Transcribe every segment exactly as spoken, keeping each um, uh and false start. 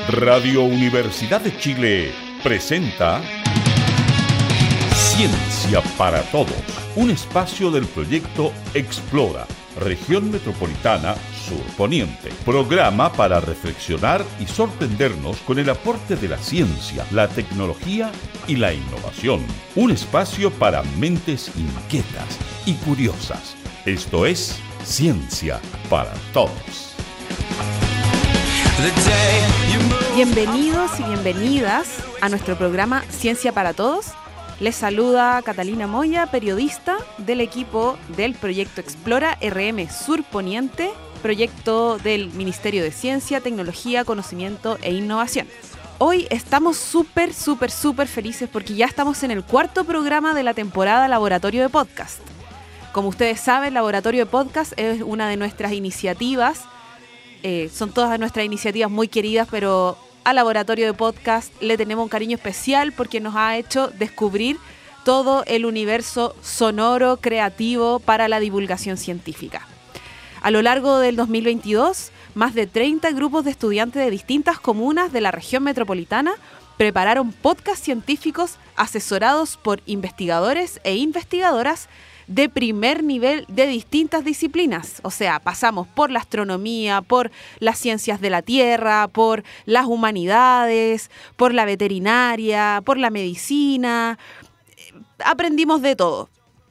Radio Universidad de Chile presenta Ciencia para Todos, un espacio del proyecto Explora, Región Metropolitana Sur Poniente. Programa para reflexionar y sorprendernos con el aporte de la ciencia, la tecnología y la innovación. Un espacio para mentes inquietas y curiosas. Esto es Ciencia para Todos. Bienvenidos y bienvenidas a nuestro programa Ciencia para Todos. Les saluda Catalina Moya, periodista del equipo del proyecto Explora R M Sur Poniente, proyecto del Ministerio de Ciencia, Tecnología, Conocimiento e Innovación. Hoy estamos súper, súper, súper felices porque ya estamos en el cuarto programa de la temporada Laboratorio de Podcast. Como ustedes saben, Laboratorio de Podcast es una de nuestras iniciativas. Eh, son todas nuestras iniciativas muy queridas, pero al Laboratorio de Podcast le tenemos un cariño especial porque nos ha hecho descubrir todo el universo sonoro, creativo para la divulgación científica. A lo largo del dos mil veintidós, más de treinta grupos de estudiantes de distintas comunas de la región metropolitana prepararon podcasts científicos asesorados por investigadores e investigadoras de primer nivel de distintas disciplinas. O sea, pasamos por la astronomía, por las ciencias de la tierra, por las humanidades, por la veterinaria, por la medicina. Aprendimos de todo.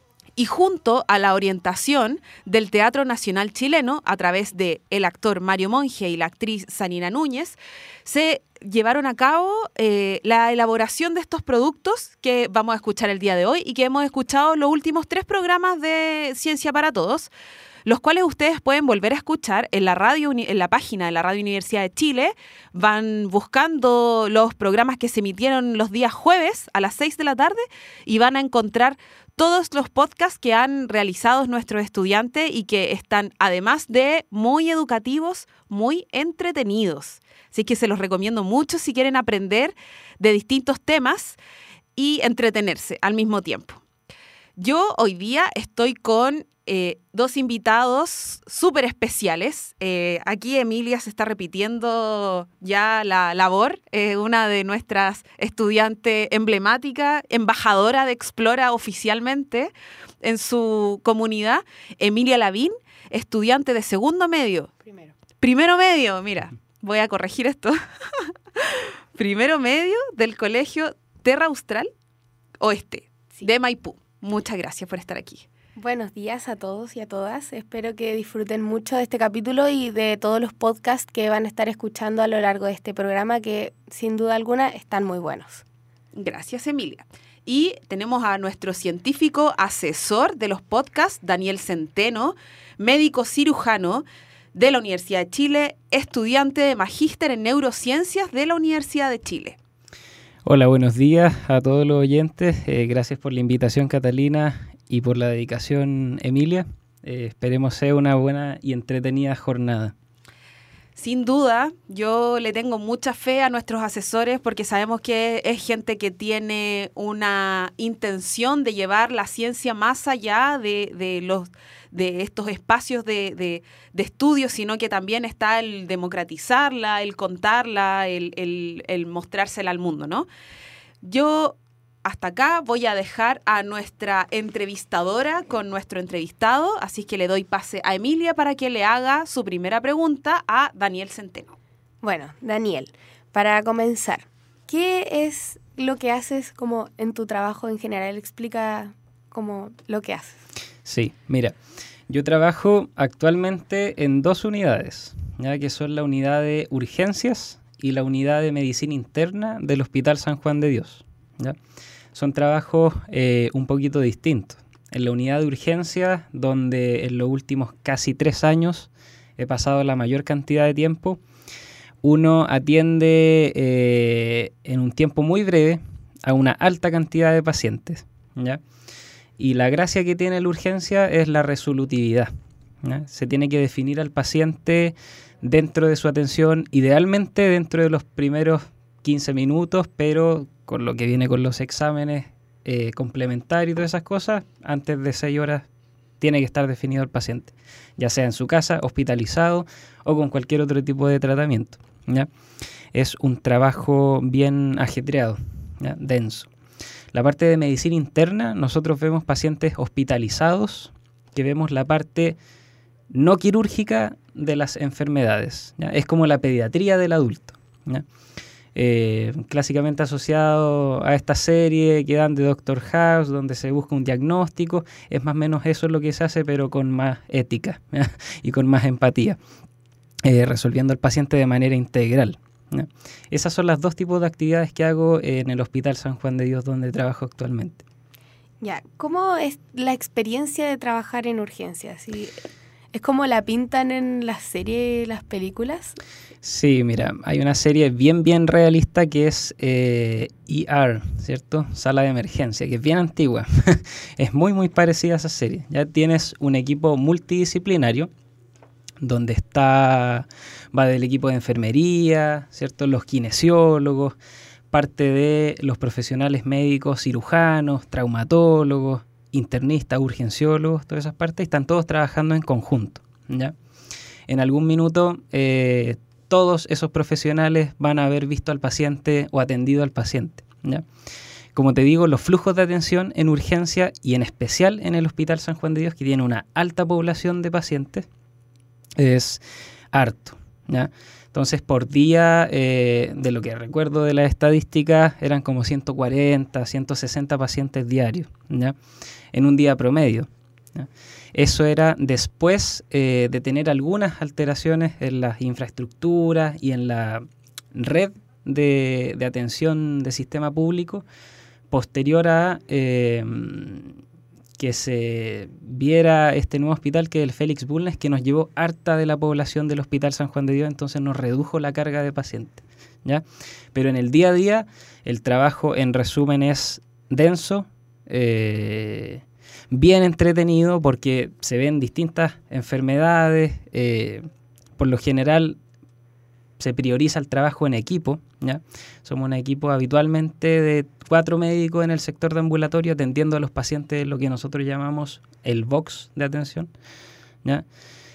Y junto a la orientación del Teatro Nacional Chileno, a través de el actor Mario Monge y la actriz Sanina Núñez, se llevaron a cabo eh, la elaboración de estos productos que vamos a escuchar el día de hoy y que hemos escuchado los últimos tres programas de Ciencia para Todos, los cuales ustedes pueden volver a escuchar en la radio, en la página de la Radio Universidad de Chile. Van buscando los programas que se emitieron los días jueves a las seis de la tarde y van a encontrar todos los podcasts que han realizado nuestros estudiantes y que están, además de muy educativos, muy entretenidos. Así que se los recomiendo mucho si quieren aprender de distintos temas y entretenerse al mismo tiempo. Yo hoy día estoy con eh, dos invitados súper especiales. Eh, aquí Emilia se está repitiendo ya la labor, eh, una de nuestras estudiantes emblemática, embajadora de Explora oficialmente en su comunidad, Emilia Lavín, estudiante de segundo medio. Primero. Primero medio, mira, voy a corregir esto. Primero medio del Colegio Terra Austral Oeste, sí, de Maipú. Muchas gracias por estar aquí. Buenos días a todos y a todas. Espero que disfruten mucho de este capítulo y de todos los podcasts que van a estar escuchando a lo largo de este programa, que sin duda alguna están muy buenos. Gracias, Emilia. Y tenemos a nuestro científico asesor de los podcasts, Daniel Centeno, médico cirujano de la Universidad de Chile, estudiante de magíster en neurociencias de la Universidad de Chile. Hola, buenos días a todos los oyentes. Eh, gracias por la invitación, Catalina, y por la dedicación, Emilia. Eh, esperemos sea una buena y entretenida jornada. Sin duda, yo le tengo mucha fe a nuestros asesores porque sabemos que es gente que tiene una intención de llevar la ciencia más allá de, de, los, de estos espacios de, de, de estudio, sino que también está el democratizarla, el contarla, el, el, el mostrársela al mundo, ¿no? Yo hasta acá voy a dejar a nuestra entrevistadora con nuestro entrevistado, así que le doy pase a Emilia para que le haga su primera pregunta a Daniel Centeno. Bueno, Daniel, para comenzar, ¿qué es lo que haces como en tu trabajo en general? Explica como lo que haces. Sí, mira, yo trabajo actualmente en dos unidades, ya que son la unidad de urgencias y la unidad de medicina interna del Hospital San Juan de Dios, ¿ya? Son trabajos eh, un poquito distintos. En la unidad de urgencias, donde en los últimos casi tres años he pasado la mayor cantidad de tiempo, uno atiende eh, en un tiempo muy breve a una alta cantidad de pacientes, ¿ya? Y la gracia que tiene la urgencia es la resolutividad, ¿ya? Se tiene que definir al paciente dentro de su atención, idealmente dentro de los primeros quince minutos, pero con lo que viene con los exámenes eh, complementarios y todas esas cosas, antes de seis horas tiene que estar definido el paciente, ya sea en su casa, hospitalizado o con cualquier otro tipo de tratamiento, ¿ya? Es un trabajo bien ajetreado, ¿ya? Denso. La parte de medicina interna, nosotros vemos pacientes hospitalizados, que vemos la parte no quirúrgica de las enfermedades, ¿ya? Es como la pediatría del adulto, ¿ya? Eh, clásicamente asociado a esta serie que dan de Doctor House, donde se busca un diagnóstico, es más o menos eso lo que se hace, pero con más ética, ¿ya? Y con más empatía, eh, resolviendo al paciente de manera integral, ¿ya? Esas son las dos tipos de actividades que hago en el Hospital San Juan de Dios, donde trabajo actualmente. Ya, ¿cómo es la experiencia de trabajar en urgencias? ¿Y ¿Es como la pintan en las series, las películas? Sí, mira, hay una serie bien, bien realista que es eh, E R, ¿cierto? Sala de emergencia, que es bien antigua. Es muy, muy parecida a esa serie. Ya tienes un equipo multidisciplinario donde está, va del equipo de enfermería, ¿cierto? Los kinesiólogos, parte de los profesionales médicos, cirujanos, traumatólogos, internistas, urgenciólogos, todas esas partes, están todos trabajando en conjunto, ¿ya? En algún minuto eh, todos esos profesionales van a haber visto al paciente o atendido al paciente, ¿ya? Como te digo, los flujos de atención en urgencia y en especial en el Hospital San Juan de Dios, que tiene una alta población de pacientes, es harto, ¿ya? Entonces, por día, eh, de lo que recuerdo de las estadísticas, eran como ciento cuarenta, ciento sesenta pacientes diarios, ¿ya? En un día promedio, ¿ya? Eso era después eh, de tener algunas alteraciones en las infraestructuras y en la red de, de atención de sistema público, posterior a eh, que se viera este nuevo hospital, que es el Félix Bulnes, que nos llevó harta de la población del Hospital San Juan de Dios, entonces nos redujo la carga de pacientes, ¿ya? Pero en el día a día, el trabajo, en resumen, es denso, eh, bien entretenido, porque se ven distintas enfermedades, eh, por lo general se prioriza el trabajo en equipo, ¿ya? Somos un equipo habitualmente de cuatro médicos en el sector de ambulatorio atendiendo a los pacientes, lo que nosotros llamamos el box de atención, ¿ya?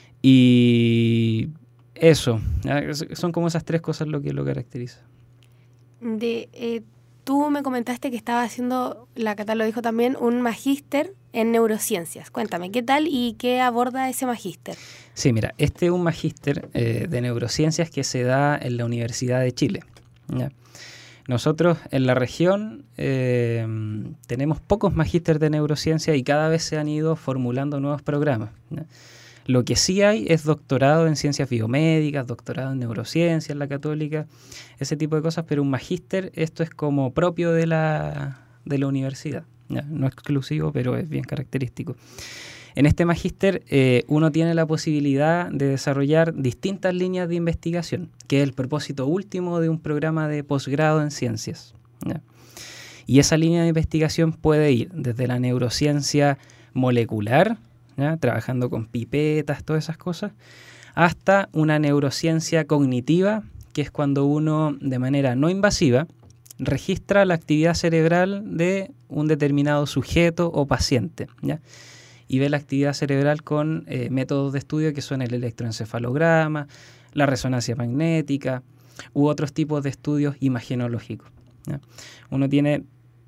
Y eso, ¿ya? Son como esas tres cosas lo que lo caracteriza. De, eh, tú me comentaste que estaba haciendo, la Cata lo dijo también, un magíster en neurociencias. Cuéntame, ¿qué tal y qué aborda ese magíster? Sí, mira, este es un magíster eh, de neurociencias que se da en la Universidad de Chile, ¿ya? Nosotros en la región eh, tenemos pocos magísteres de neurociencia y cada vez se han ido formulando nuevos programas, ¿ya? Lo que sí hay es doctorado en ciencias biomédicas, doctorado en neurociencias en la Católica, ese tipo de cosas, pero un magíster, esto es como propio de la, de la universidad, ¿ya? No exclusivo, pero es bien característico. En este magíster eh, uno tiene la posibilidad de desarrollar distintas líneas de investigación, que es el propósito último de un programa de posgrado en ciencias, ¿ya? Y esa línea de investigación puede ir desde la neurociencia molecular, ¿ya? Trabajando con pipetas, todas esas cosas, hasta una neurociencia cognitiva, que es cuando uno de manera no invasiva registra la actividad cerebral de un determinado sujeto o paciente, ¿ya? Y ve la actividad cerebral con eh, métodos de estudio que son el electroencefalograma, la resonancia magnética u otros tipos de estudios imagenológicos, ¿ya? Uno tiene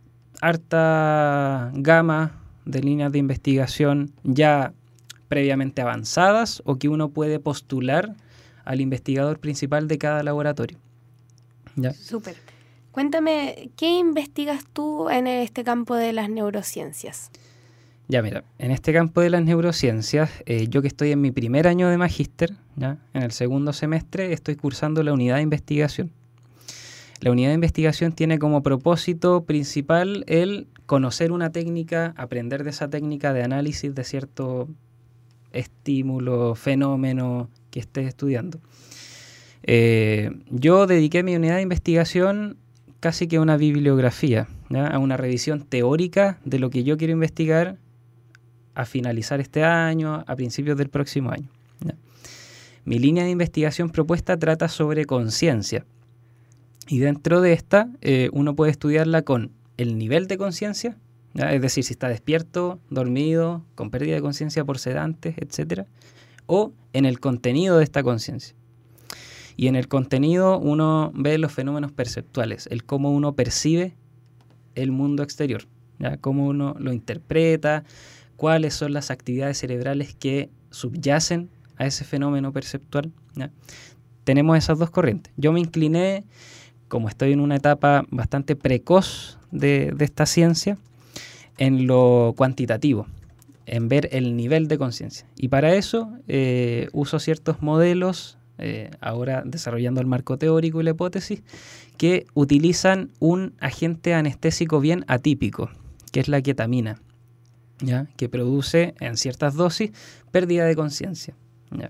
harta gama de líneas de investigación ya previamente avanzadas o que uno puede postular al investigador principal de cada laboratorio, ¿ya? Súper. Cuéntame, ¿qué investigas tú en este campo de las neurociencias? Ya, mira, en este campo de las neurociencias, eh, yo que estoy en mi primer año de magíster, ¿ya? En el segundo semestre estoy cursando la unidad de investigación. La unidad de investigación tiene como propósito principal el conocer una técnica, aprender de esa técnica de análisis de cierto estímulo, fenómeno que estés estudiando. Eh, yo dediqué mi unidad de investigación casi que a una bibliografía, ¿ya? A una revisión teórica de lo que yo quiero investigar a finalizar este año, a principios del próximo año, ¿ya? Mi línea de investigación propuesta trata sobre conciencia. Y dentro de esta, eh, uno puede estudiarla con el nivel de conciencia, ¿ya? Es decir, si está despierto, dormido, con pérdida de conciencia por sedantes, etcétera, o en el contenido de esta conciencia. Y en el contenido uno ve los fenómenos perceptuales, el cómo uno percibe el mundo exterior, ¿ya? Cómo uno lo interpreta, cuáles son las actividades cerebrales que subyacen a ese fenómeno perceptual, ¿ya? Tenemos esas dos corrientes. Yo me incliné, como estoy en una etapa bastante precoz de, de esta ciencia, en lo cuantitativo, en ver el nivel de conciencia. Y para eso eh, uso ciertos modelos, eh, ahora desarrollando el marco teórico y la hipótesis, que utilizan un agente anestésico bien atípico, que es la ketamina, ¿ya? Que produce en ciertas dosis pérdida de conciencia, ¿ya?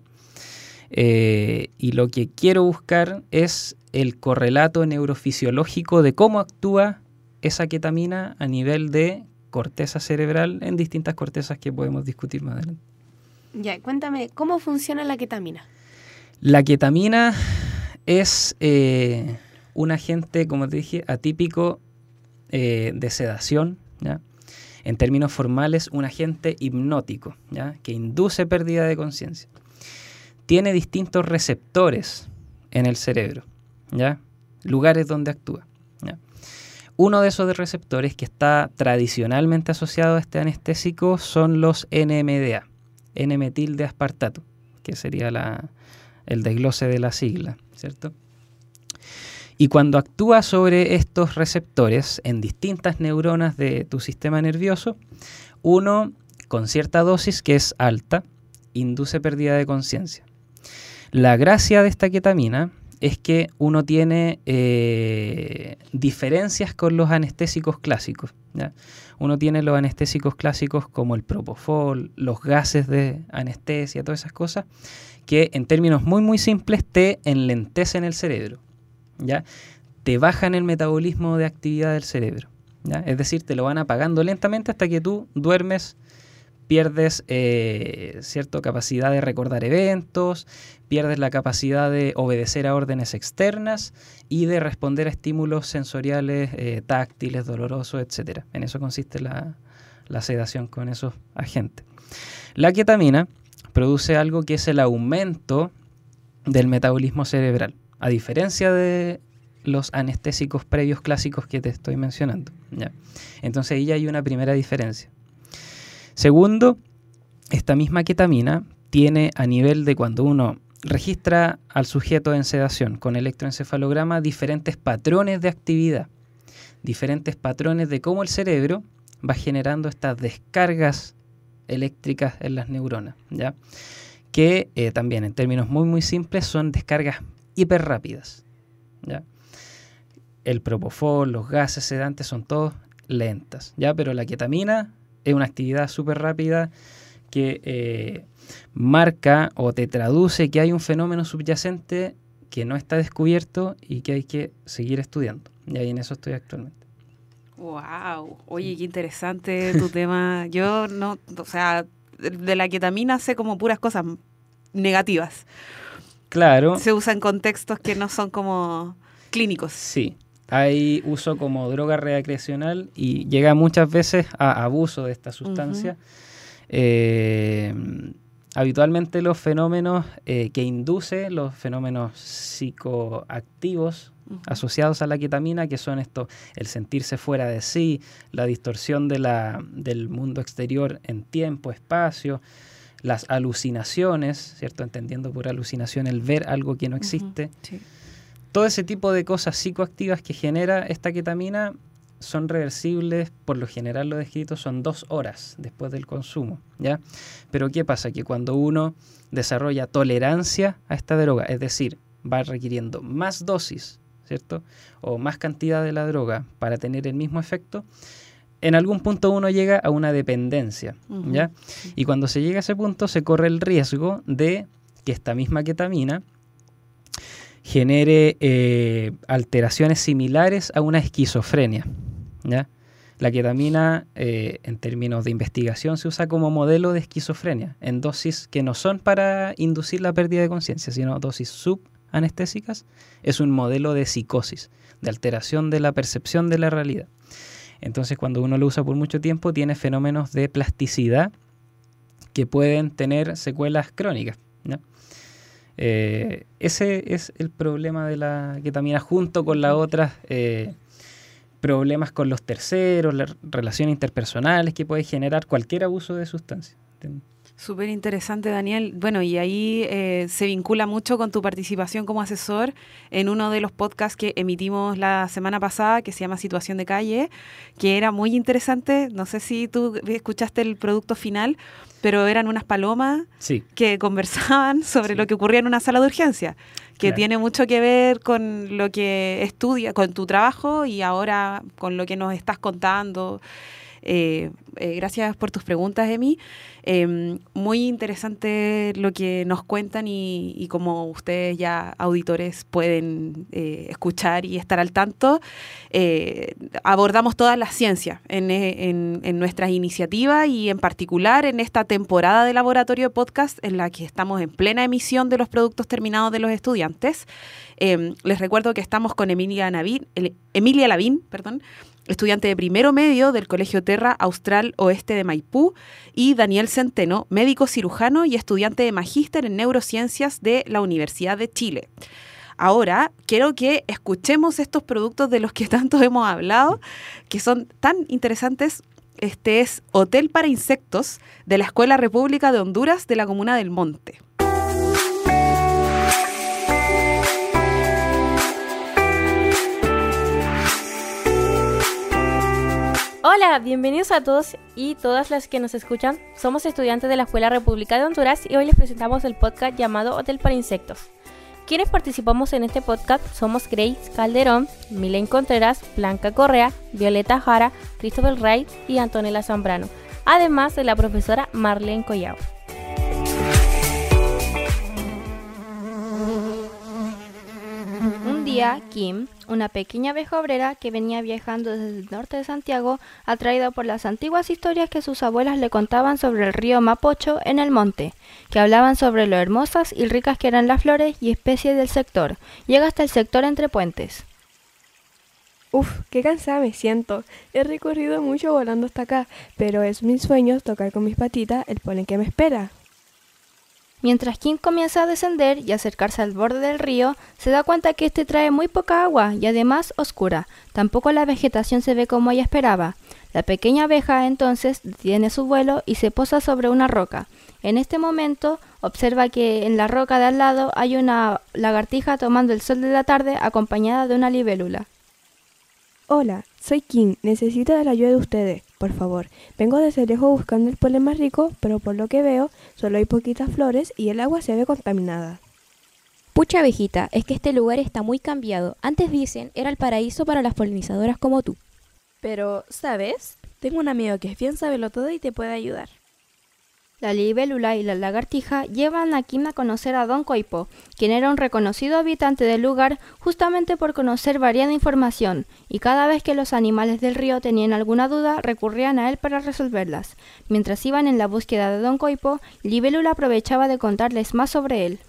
Eh, y lo que quiero buscar es el correlato neurofisiológico de cómo actúa esa ketamina a nivel de corteza cerebral en distintas cortezas que podemos discutir más adelante. Ya, cuéntame, ¿cómo funciona la ketamina? La ketamina es eh, un agente, como te dije, atípico eh, de sedación, ¿ya? En términos formales, un agente hipnótico, ¿ya? Que induce pérdida de conciencia. Tiene distintos receptores en el cerebro, ¿ya? Lugares donde actúa, ¿ya? Uno de esos receptores que está tradicionalmente asociado a este anestésico son los N M D A, N-metil de aspartato, que sería la, el desglose de la sigla, ¿cierto? Y cuando actúa sobre estos receptores en distintas neuronas de tu sistema nervioso, uno, con cierta dosis que es alta, induce pérdida de conciencia. La gracia de esta ketamina es que uno tiene eh, diferencias con los anestésicos clásicos, ¿ya? Uno tiene los anestésicos clásicos como el propofol, los gases de anestesia, todas esas cosas, que en términos muy muy simples te enlentecen el cerebro, ¿ya? Te bajan el metabolismo de actividad del cerebro, ¿ya? Es decir, te lo van apagando lentamente hasta que tú duermes, pierdes eh, cierta capacidad de recordar eventos, pierdes la capacidad de obedecer a órdenes externas y de responder a estímulos sensoriales, eh, táctiles, dolorosos, etcétera. En eso consiste la, la sedación con esos agentes. La ketamina produce algo que es el aumento del metabolismo cerebral, a diferencia de los anestésicos previos clásicos que te estoy mencionando, ¿ya? Entonces ahí ya hay una primera diferencia. Segundo, esta misma ketamina tiene a nivel de cuando uno registra al sujeto en sedación con electroencefalograma diferentes patrones de actividad, diferentes patrones de cómo el cerebro va generando estas descargas eléctricas en las neuronas, ¿ya? Que eh, también en términos muy muy simples son descargas hiper rápidas, ¿ya? El propofol, los gases sedantes son todos lentas, ¿ya? Pero la ketamina es una actividad súper rápida que eh, marca o te traduce que hay un fenómeno subyacente que no está descubierto y que hay que seguir estudiando. Y ahí en eso estoy actualmente. Wow, oye, qué interesante tu tema. Yo no, o sea, de la ketamina sé como puras cosas negativas. Claro. Se usa en contextos que no son como clínicos. Sí. Hay uso como droga recreacional y llega muchas veces a abuso de esta sustancia. Uh-huh. Eh, habitualmente los fenómenos eh, que induce, los fenómenos psicoactivos uh-huh. asociados a la ketamina, que son esto, el sentirse fuera de sí, la distorsión de la, del mundo exterior en tiempo, espacio, las alucinaciones, ¿cierto? Entendiendo por alucinación el ver algo que no existe. Uh-huh. Sí. Todo ese tipo de cosas psicoactivas que genera esta ketamina son reversibles, por lo general lo descrito son dos horas después del consumo, ¿ya? Pero ¿qué pasa? Que cuando uno desarrolla tolerancia a esta droga, es decir, va requiriendo más dosis, ¿cierto? O más cantidad de la droga para tener el mismo efecto, en algún punto uno llega a una dependencia, uh-huh. ¿ya? Y cuando se llega a ese punto se corre el riesgo de que esta misma ketamina genere eh, alteraciones similares a una esquizofrenia, ¿ya? La ketamina, eh, en términos de investigación, se usa como modelo de esquizofrenia, en dosis que no son para inducir la pérdida de conciencia, sino dosis subanestésicas. Es un modelo de psicosis, de alteración de la percepción de la realidad. Entonces, cuando uno lo usa por mucho tiempo, tiene fenómenos de plasticidad que pueden tener secuelas crónicas, ¿no? Eh, ese es el problema de la ketamina, junto con las otras eh, problemas con los terceros, las relaciones interpersonales que puede generar cualquier abuso de sustancia. Súper interesante, Daniel. Bueno, y ahí eh, se vincula mucho con tu participación como asesor en uno de los podcasts que emitimos la semana pasada, que se llama Situación de Calle, que era muy interesante. No sé si tú escuchaste el producto final, pero eran unas palomas sí. que conversaban sobre sí. lo que ocurría en una sala de urgencia, que claro. tiene mucho que ver con lo que estudia, con tu trabajo y ahora con lo que nos estás contando. Eh, eh, gracias por tus preguntas, Emi. Eh, muy interesante lo que nos cuentan y, y como ustedes ya auditores pueden eh, escuchar y estar al tanto, eh, abordamos todas las ciencias en, en, en nuestras iniciativas y en particular en esta temporada de Laboratorio de Podcast en la que estamos en plena emisión de los productos terminados de los estudiantes. Eh, les recuerdo que estamos con Emilia Navín, Emilia Lavín, perdón, estudiante de primero medio del Colegio Terra Austral Oeste de Maipú, y Daniel Centeno, médico cirujano y estudiante de magíster en neurociencias de la Universidad de Chile. Ahora quiero que escuchemos estos productos de los que tanto hemos hablado, que son tan interesantes. Este es Hotel para Insectos de la Escuela República de Honduras de la Comuna del Monte. Hola, bienvenidos a todos y todas las que nos escuchan. Somos estudiantes de la Escuela República de Honduras y hoy les presentamos el podcast llamado Hotel para Insectos. Quienes participamos en este podcast somos Grace Calderón, Milen Contreras, Blanca Correa, Violeta Jara, Cristóbal Wright y Antonella Zambrano, además de la profesora Marlene Collao. Un día, Kim, una pequeña abeja obrera que venía viajando desde el norte de Santiago, atraída por las antiguas historias que sus abuelas le contaban sobre el río Mapocho en el monte, que hablaban sobre lo hermosas y ricas que eran las flores y especies del sector, llega hasta el sector Entre Puentes. Uf, qué cansada me siento. He recorrido mucho volando hasta acá, pero es mi sueño tocar con mis patitas el polen que me espera. Mientras Kim comienza a descender y acercarse al borde del río, se da cuenta que este trae muy poca agua y además oscura. Tampoco la vegetación se ve como ella esperaba. La pequeña abeja entonces detiene su vuelo y se posa sobre una roca. En este momento observa que en la roca de al lado hay una lagartija tomando el sol de la tarde acompañada de una libélula. Hola, soy Kim. Necesito de la ayuda de ustedes. Por favor, vengo desde lejos buscando el polen más rico, pero por lo que veo, solo hay poquitas flores y el agua se ve contaminada. Pucha abejita, es que este lugar está muy cambiado. Antes dicen, era el paraíso para las polinizadoras como tú. Pero, ¿sabes? Tengo un amigo que es bien sabelo todo y te puede ayudar. La libélula y la lagartija llevan a Kim a conocer a Don Coipo, quien era un reconocido habitante del lugar justamente por conocer variada información, y cada vez que los animales del río tenían alguna duda recurrían a él para resolverlas. Mientras iban en la búsqueda de Don Coipo, Libélula aprovechaba de contarles más sobre él.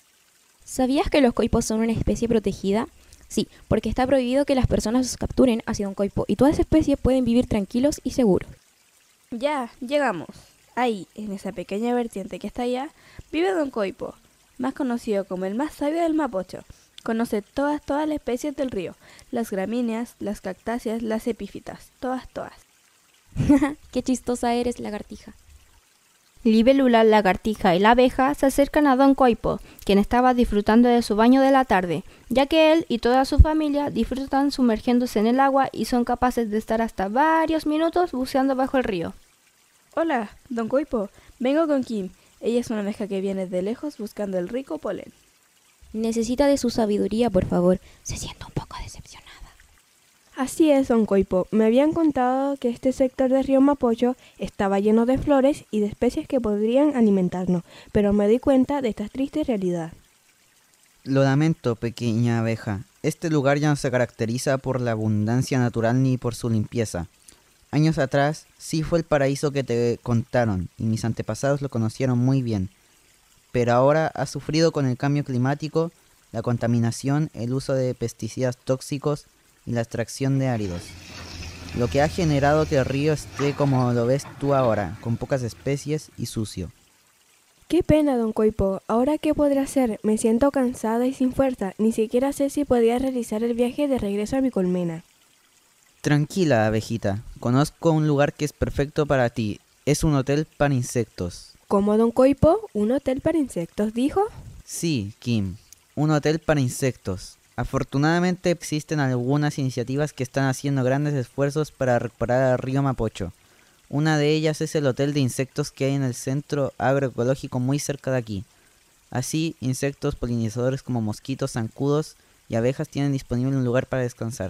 ¿Sabías que los coipos son una especie protegida? Sí, porque está prohibido que las personas los capturen hacia un coipo, y todas especies pueden vivir tranquilos y seguros. Ya, llegamos. Ahí, en esa pequeña vertiente que está allá, vive Don Coipo, más conocido como el más sabio del Mapocho. Conoce todas, todas las especies del río, las gramíneas, las cactáceas, las epífitas, todas, todas. Qué chistosa eres, lagartija. Libélula, lagartija y la abeja se acercan a Don Coipo, quien estaba disfrutando de su baño de la tarde, ya que él y toda su familia disfrutan sumergiéndose en el agua y son capaces de estar hasta varios minutos buceando bajo el río. Hola, Don Coipo, vengo con Kim. Ella es una abeja que viene de lejos buscando el rico polen. Necesita de su sabiduría, por favor. Se siente un poco decepcionada. Así es, Don Coipo. Me habían contado que este sector del río Mapocho estaba lleno de flores y de especies que podrían alimentarnos, pero me di cuenta de esta triste realidad. Lo lamento, pequeña abeja. Este lugar ya no se caracteriza por la abundancia natural ni por su limpieza. Años atrás, sí fue el paraíso que te contaron, y mis antepasados lo conocieron muy bien. Pero ahora ha sufrido con el cambio climático, la contaminación, el uso de pesticidas tóxicos y la extracción de áridos. lo que ha generado que el río esté como lo ves tú ahora, con pocas especies y sucio. Qué pena, don Coipo. ¿Ahora qué podré hacer? Me siento cansada y sin fuerza. Ni siquiera sé si podía realizar el viaje de regreso a mi colmena. Tranquila, abejita. Conozco un lugar que es perfecto para ti. Es un hotel para insectos. ¿Cómo, don Coipo? ¿Un hotel para insectos, dijo? Sí, Kim. Un hotel para insectos. Afortunadamente existen algunas iniciativas que están haciendo grandes esfuerzos para recuperar el río Mapocho. Una de ellas es el hotel de insectos que hay en el centro agroecológico muy cerca de aquí. Así, insectos polinizadores como mosquitos, zancudos y abejas tienen disponible un lugar para descansar.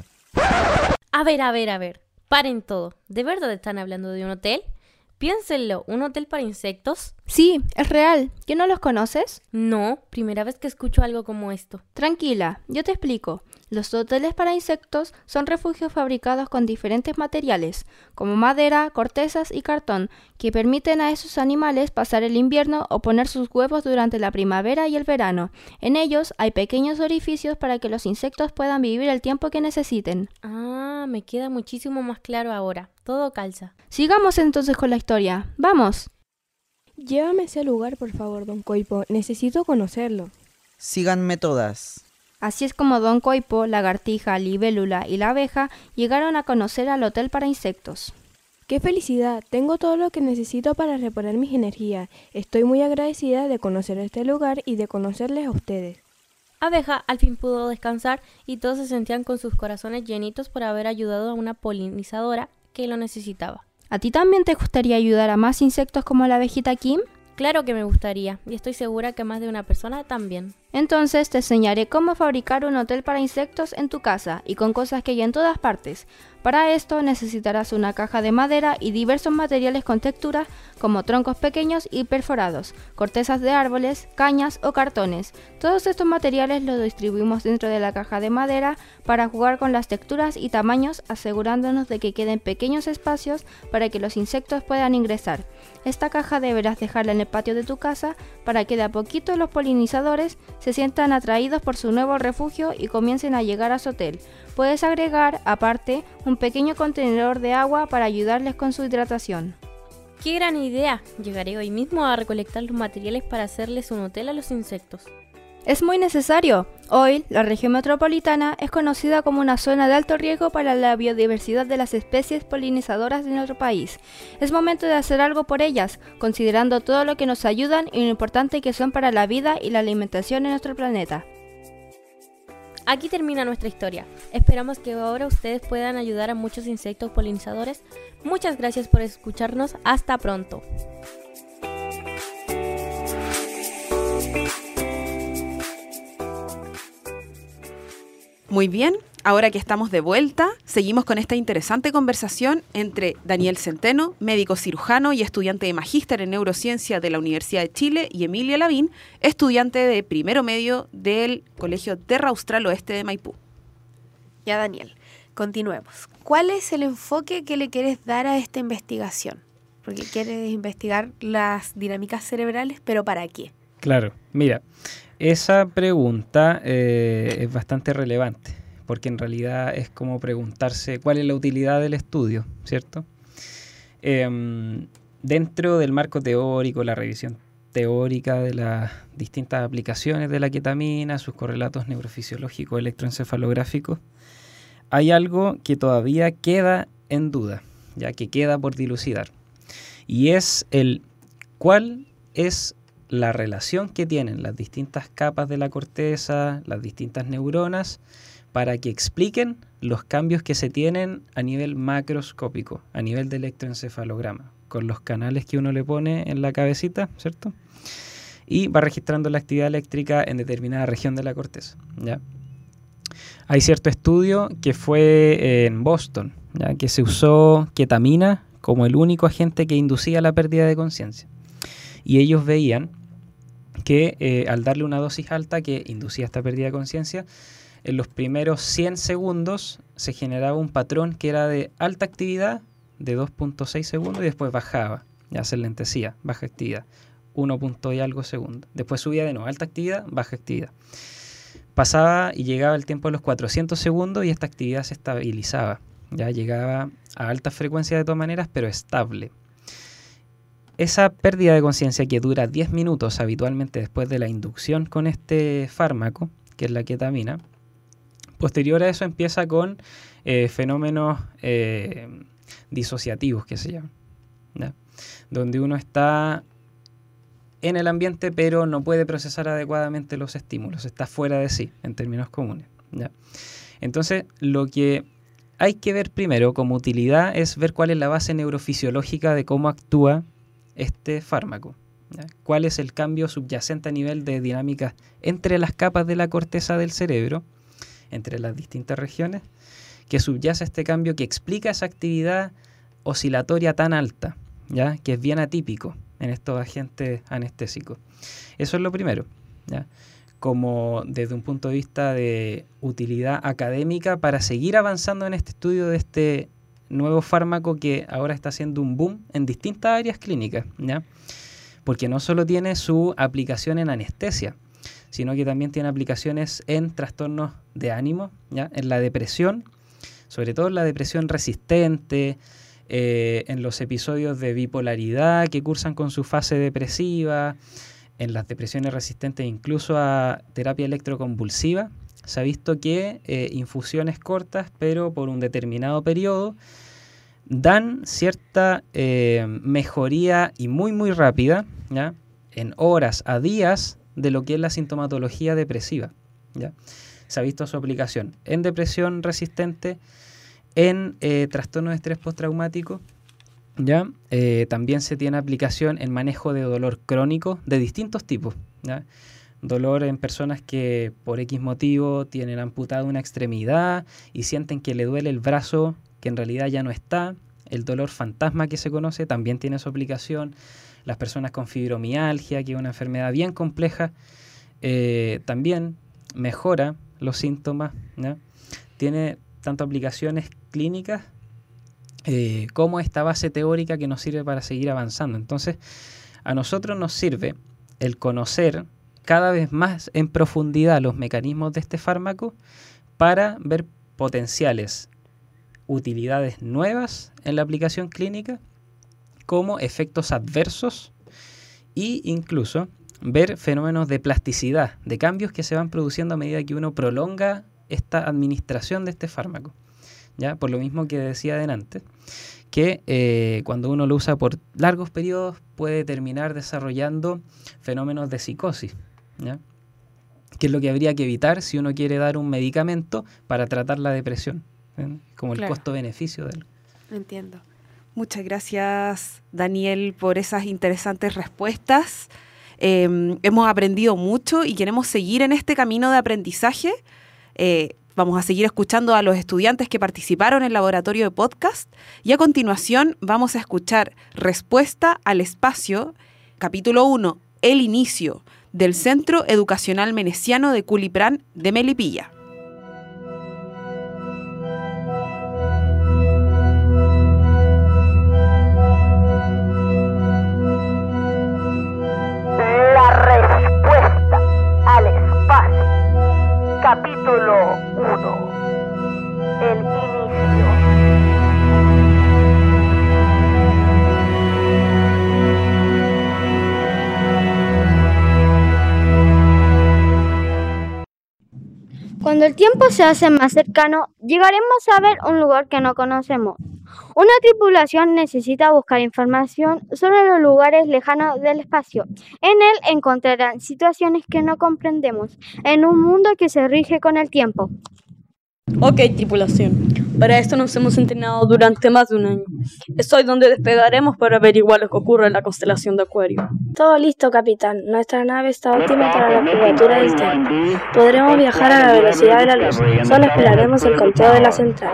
A ver, a ver, a ver. Paren todo. ¿De verdad están hablando de un hotel? Piénsenlo, ¿un hotel para insectos? Sí, es real. ¿Que no los conoces? No, primera vez que escucho algo como esto. Tranquila, yo te explico. Los hoteles para insectos son refugios fabricados con diferentes materiales, como madera, cortezas y cartón, que permiten a esos animales pasar el invierno o poner sus huevos durante la primavera y el verano. En ellos hay pequeños orificios para que los insectos puedan vivir el tiempo que necesiten. Ah, me queda muchísimo más claro ahora. Todo calza. Sigamos entonces con la historia. ¡Vamos! Llévame a ese lugar, por favor, don Coipo. Necesito conocerlo. Síganme todas. Así es como don Coipo, lagartija, libélula y la abeja llegaron a conocer al hotel para insectos. ¡Qué felicidad! Tengo todo lo que necesito para reponer mis energías. Estoy muy agradecida de conocer este lugar y de conocerles a ustedes. Abeja al fin pudo descansar y todos se sentían con sus corazones llenitos por haber ayudado a una polinizadora que lo necesitaba. ¿A ti también te gustaría ayudar a más insectos como la abejita Kim? Claro que me gustaría, y estoy segura que más de una persona también. Entonces te enseñaré cómo fabricar un hotel para insectos en tu casa y con cosas que hay en todas partes. Para esto necesitarás una caja de madera y diversos materiales con textura como troncos pequeños y perforados, cortezas de árboles, cañas o cartones. Todos estos materiales los distribuimos dentro de la caja de madera para jugar con las texturas y tamaños, asegurándonos de que queden pequeños espacios para que los insectos puedan ingresar. Esta caja deberás dejarla en el patio de tu casa para que de a poquito los polinizadores se sientan atraídos por su nuevo refugio y comiencen a llegar a su hotel. Puedes agregar, aparte, un pequeño contenedor de agua para ayudarles con su hidratación. ¡Qué gran idea! Llegaré hoy mismo a recolectar los materiales para hacerles un hotel a los insectos. Es muy necesario. Hoy, la región metropolitana es conocida como una zona de alto riesgo para la biodiversidad de las especies polinizadoras de nuestro país. Es momento de hacer algo por ellas, considerando todo lo que nos ayudan y lo importante que son para la vida y la alimentación en nuestro planeta. Aquí termina nuestra historia. Esperamos que ahora ustedes puedan ayudar a muchos insectos polinizadores. Muchas gracias por escucharnos. Hasta pronto. Muy bien, ahora que estamos de vuelta, seguimos con esta interesante conversación entre Daniel Centeno, médico cirujano y estudiante de magíster en neurociencia de la Universidad de Chile, y Emilia Lavín, estudiante de primero medio del Colegio Terra Austral Oeste de Maipú. Ya, Daniel, continuemos. ¿Cuál es el enfoque que le quieres dar a esta investigación? Porque quieres investigar las dinámicas cerebrales, ¿pero para qué? Claro, mira, esa pregunta eh, es bastante relevante, porque en realidad es como preguntarse cuál es la utilidad del estudio, ¿cierto? Eh, dentro del marco teórico, la revisión teórica de las distintas aplicaciones de la ketamina, sus correlatos neurofisiológicos electroencefalográficos, hay algo que todavía queda en duda, ya que queda por dilucidar, y es el cuál es la relación que tienen las distintas capas de la corteza, las distintas neuronas, para que expliquen los cambios que se tienen a nivel macroscópico, a nivel de electroencefalograma, con los canales que uno le pone en la cabecita, ¿cierto? Y va registrando la actividad eléctrica en determinada región de la corteza, ¿ya? Hay cierto estudio que fue en Boston, ¿ya?, que se usó ketamina como el único agente que inducía la pérdida de conciencia. Y ellos veían que eh, al darle una dosis alta que inducía esta pérdida de conciencia, en los primeros cien segundos se generaba un patrón que era de alta actividad de dos punto seis segundos y después bajaba, ya se lentecía, baja actividad, uno punto y algo segundos. Después subía de nuevo, alta actividad, baja actividad. Pasaba y llegaba el tiempo de los cuatrocientos segundos y esta actividad se estabilizaba, Ya llegaba a altas frecuencias de todas maneras, pero estable. Esa pérdida de conciencia que dura diez minutos habitualmente después de la inducción con este fármaco, que es la ketamina, posterior a eso empieza con eh, fenómenos eh, disociativos, que se llaman, ¿ya? Donde uno está en el ambiente pero no puede procesar adecuadamente los estímulos, está fuera de sí, en términos comunes, ¿ya? Entonces, lo que hay que ver primero como utilidad es ver cuál es la base neurofisiológica de cómo actúa este fármaco, ¿ya? Cuál es el cambio subyacente a nivel de dinámica entre las capas de la corteza del cerebro, entre las distintas regiones, que subyace este cambio que explica esa actividad oscilatoria tan alta, ¿ya? Que es bien atípico en estos agentes anestésicos. Eso es lo primero, ¿ya? Como desde un punto de vista de utilidad académica para seguir avanzando en este estudio de este nuevo fármaco que ahora está haciendo un boom en distintas áreas clínicas, ¿ya? Porque no solo tiene su aplicación en anestesia, sino que también tiene aplicaciones en trastornos de ánimo, ¿ya? En la depresión, sobre todo en la depresión resistente, eh, en los episodios de bipolaridad que cursan con su fase depresiva, en las depresiones resistentes incluso a terapia electroconvulsiva. Se ha visto que eh, infusiones cortas, pero por un determinado periodo, dan cierta eh, mejoría y muy muy rápida, ¿ya? En horas a días de lo que es la sintomatología depresiva, ¿ya? Se ha visto su aplicación en depresión resistente, en eh, trastorno de estrés postraumático, ¿ya? Eh, también se tiene aplicación en manejo de dolor crónico de distintos tipos, ¿ya? Dolor en personas que por X motivo tienen amputada una extremidad y sienten que le duele el brazo, que en realidad ya no está. El dolor fantasma que se conoce también tiene su aplicación. Las personas con fibromialgia, que es una enfermedad bien compleja, eh, también mejora los síntomas, ¿no? Tiene tanto aplicaciones clínicas eh, como esta base teórica que nos sirve para seguir avanzando. Entonces, a nosotros nos sirve el conocer cada vez más en profundidad los mecanismos de este fármaco para ver potenciales utilidades nuevas en la aplicación clínica, como efectos adversos e incluso ver fenómenos de plasticidad, de cambios que se van produciendo a medida que uno prolonga esta administración de este fármaco, ¿ya? Por lo mismo que decía adelante, que eh, cuando uno lo usa por largos periodos puede terminar desarrollando fenómenos de psicosis, ¿ya? Que es lo que habría que evitar si uno quiere dar un medicamento para tratar la depresión, ¿eh? Como el Claro. costo-beneficio de él. Entiendo. Muchas gracias, Daniel, por esas interesantes respuestas. Eh, hemos aprendido mucho y queremos seguir en este camino de aprendizaje. Eh, vamos a seguir escuchando a los estudiantes que participaron en el laboratorio de podcast y a continuación vamos a escuchar Respuesta al Espacio, capítulo uno, El Inicio, del Centro Educacional Menesiano de Culiprán de Melipilla. La respuesta al espacio. Capítulo uno. El inicio. Cuando el tiempo se hace más cercano, llegaremos a ver un lugar que no conocemos. Una tripulación necesita buscar información sobre los lugares lejanos del espacio. En él encontrarán situaciones que no comprendemos, en un mundo que se rige con el tiempo. Ok, tripulación. Para esto nos hemos entrenado durante más de un año. Estoy donde despegaremos para averiguar lo que ocurre en la constelación de Acuario. Todo listo, capitán. Nuestra nave está óptima para la curvatura del tiempo. Podremos viajar a la velocidad de la luz. Solo esperaremos el conteo de la central.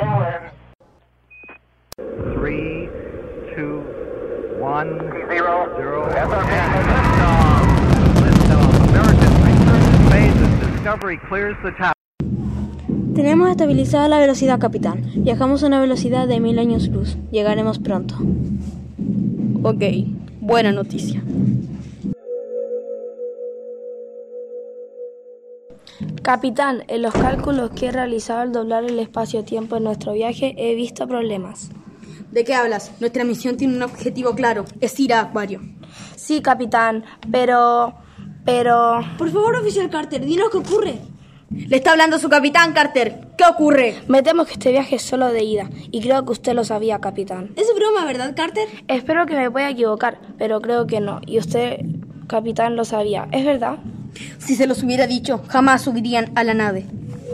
Three, two, one, zero, zero. Liftoff. Liftoff. American research space as Discovery clears the tower. Tenemos estabilizada la velocidad, capitán. Viajamos a una velocidad de mil años luz. Llegaremos pronto. Ok, buena noticia. Capitán, en los cálculos que he realizado al doblar el espacio-tiempo en nuestro viaje he visto problemas. ¿De qué hablas? Nuestra misión tiene un objetivo claro, es ir a Acuario. Sí, capitán, pero... pero... Por favor, oficial Carter, dinos qué ocurre. Le está hablando su capitán, Carter. ¿Qué ocurre? Me temo que este viaje es solo de ida, y creo que usted lo sabía, capitán. Es broma, ¿verdad, Carter? Espero que me pueda equivocar, pero creo que no, y usted, capitán, lo sabía. ¿Es verdad? Si se los hubiera dicho, jamás subirían a la nave.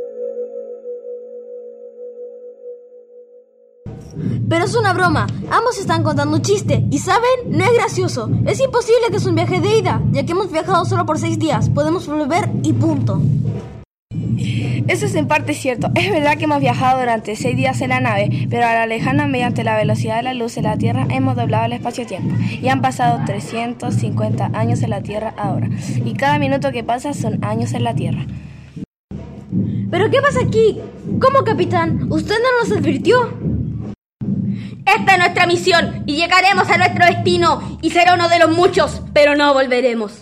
Pero es una broma. Ambos están contando un chiste. Y ¿saben? No es gracioso. Es imposible que es un viaje de ida, ya que hemos viajado solo por seis días. Podemos volver y punto. Eso es en parte cierto. Es verdad que hemos viajado durante seis días en la nave, pero a la lejana mediante la velocidad de la luz en la Tierra hemos doblado el espacio-tiempo. Y han pasado trescientos cincuenta años en la Tierra ahora. Y cada minuto que pasa son años en la Tierra. ¿Pero qué pasa aquí? ¿Cómo, capitán? ¿Usted no nos advirtió? Esta es nuestra misión y llegaremos a nuestro destino y será uno de los muchos, pero no volveremos.